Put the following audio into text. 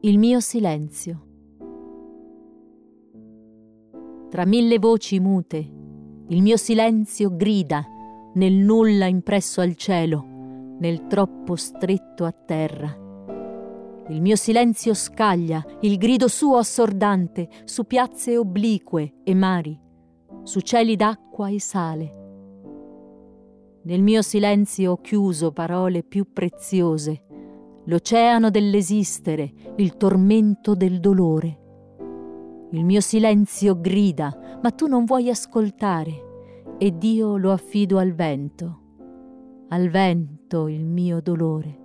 Il mio silenzio. Tra mille voci mute, il mio silenzio grida nel nulla impresso al cielo, nel troppo stretto a terra. Il mio silenzio scaglia il grido suo assordante su piazze oblique e mari, su cieli d'acqua e sale. Nel mio silenzio ho chiuso parole più preziose, l'oceano dell'esistere, il tormento del dolore. Il mio silenzio grida, ma tu non vuoi ascoltare, ed io lo affido al vento il mio dolore.